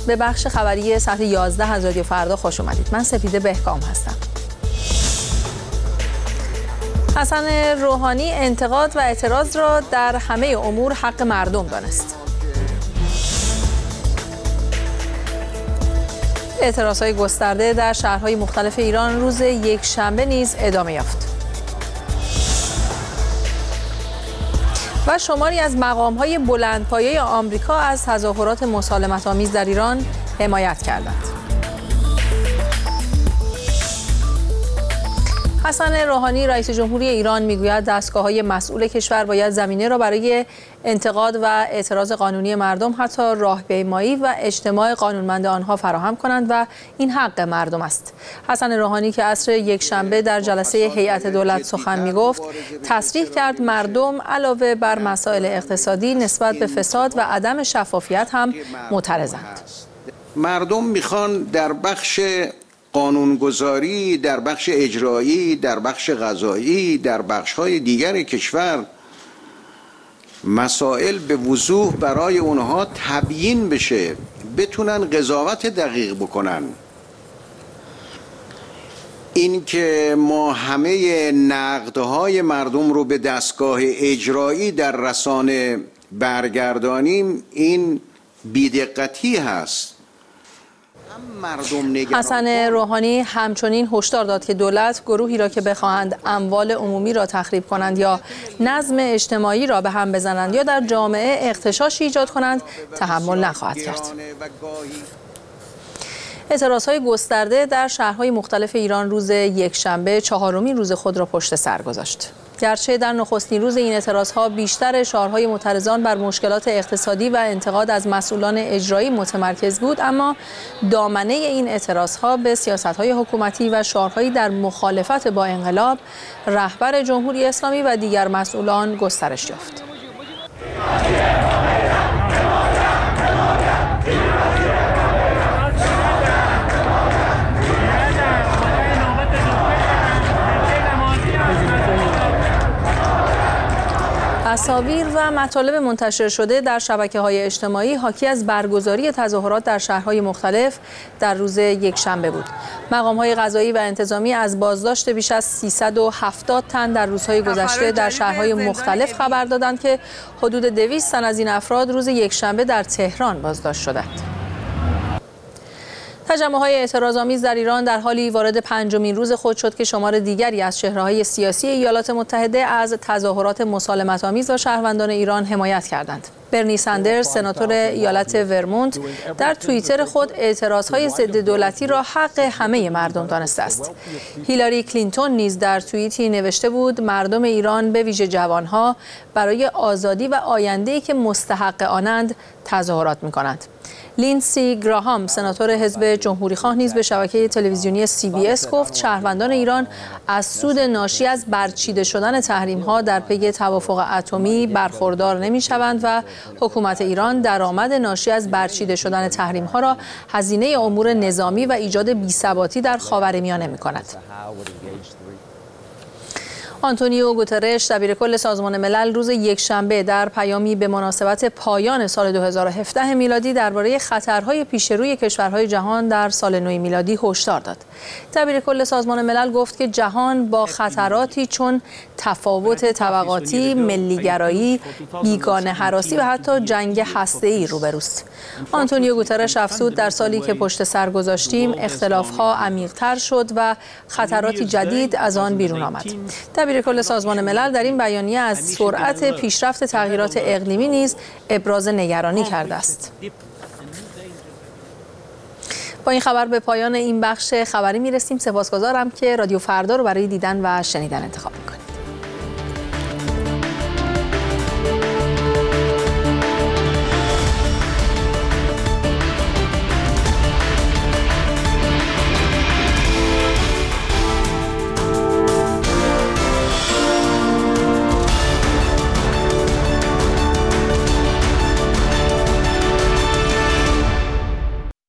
به بخش خبری ساعت 11 از رادیو فردا خوش اومدید. من سپیده بهکام هستم. حسن روحانی انتقاد و اعتراض را در همه امور حق مردم دانست. اعتراضهای گسترده در شهرهای مختلف ایران روز یکشنبه نیز ادامه یافت. و شماری از مقام‌های بلندپایه آمریکا از تظاهرات مسالمت‌آمیز در ایران حمایت کردند. حسن روحانی رئیس جمهوری ایران میگوید دستگاه‌های مسئول کشور باید زمینه را برای انتقاد و اعتراض قانونی مردم، حتی راهپیمایی و اجتماع قانونمند آنها فراهم کنند و این حق مردم است. حسن روحانی که عصر یکشنبه در جلسه هیئت دولت سخن میگفت، تصریح کرد مردم علاوه بر مسائل اقتصادی نسبت به فساد و عدم شفافیت هم معترضند. مردم میخوان در بخش قانونگذاری، در بخش اجرایی، در بخش قضایی، در بخش‌های دیگر کشور مسائل به وضوح برای اونها تبیین بشه، بتونن قضاوت دقیق بکنن. این که ما همه نقدهای مردم رو به دستگاه اجرایی در رسانه برگردانیم، این بی‌دقتی هست. حسن روحانی همچنین هشدار داد که دولت گروهی را که بخواهند اموال عمومی را تخریب کنند یا نظم اجتماعی را به هم بزنند یا در جامعه اغتشاشی ایجاد کنند تحمل نخواهد کرد. اعتراضهای گسترده در شهرهای مختلف ایران روز یکشنبه چهارمین روز خود را پشت سر گذاشت. گرچه در نخستین روز این اعتراضها بیشتر شعارهای معترضان بر مشکلات اقتصادی و انتقاد از مسئولان اجرایی متمرکز بود، اما دامنه این اعتراضها به سیاست‌های حکومتی و شعارهایی در مخالفت با انقلاب، رهبر جمهوری اسلامی و دیگر مسئولان گسترش یافت. تصاویر و مطالب منتشر شده در شبکه‌های اجتماعی حاکی از برگزاری تظاهرات در شهرهای مختلف در روز یکشنبه بود. مقام‌های قضایی و انتظامی از بازداشت بیش از 370 تن در روزهای گذشته در شهرهای مختلف خبر دادند که حدود 200 تن از این افراد روز یکشنبه در تهران بازداشت شدند. تجمع‌های اعتراض‌آمیز در ایران در حالی وارد پنجمین روز خود شد که شمار دیگری از چهره‌های سیاسی ایالات متحده از تظاهرات مسالمت‌آمیز و شهروندان ایران حمایت کردند. برنی سندرز، سناتور ایالت ورمونت، در توییتر خود اعتراض‌های ضد دولتی را حق همه مردم دانسته است. هیلاری کلینتون نیز در توییتی نوشته بود مردم ایران به ویژه جوانها برای آزادی و آینده‌ای که مستحق آنند تظاهرات می‌کنند. لینسی گراهام، سناتور حزب جمهوری‌خواه، نیز به شبکه تلویزیونی CBS گفت شهروندان ایران از سود ناشی از برچیده شدن تحریم‌ها در پی توافق اتمی برخوردار نمی‌شوند و حکومت ایران درآمد ناشی از برچیده شدن تحریم‌ها را هزینه امور نظامی و ایجاد بی‌ثباتی در خاورمیانه می‌کند. آنتونیو گوترش، دبیرکل سازمان ملل، روز یکشنبه در پیامی به مناسبت پایان سال 2017 میلادی درباره خطرهای پیش روی کشورهای جهان در سال نو میلادی هشدار داد. دبیرکل سازمان ملل گفت که جهان با خطراتی چون تفاوت طبقاتی، ملیگرایی، بیگانه هراسی و حتی جنگ هسته‌ای روبروست. آنتونیو گوترش افزود در سالی که پشت سر گذاشتیم اختلاف‌ها عمیق‌تر شد و خطراتی جدید از آن بیرون آمد. دبیرکل سازمان ملل در این بیانیه از سرعت پیشرفت تغییرات اقلیمی نیز ابراز نگرانی کرده است. با این خبر به پایان این بخش خبری میرسیم. سپاسگزارم که رادیو فردا رو برای دیدن و شنیدن انتخاب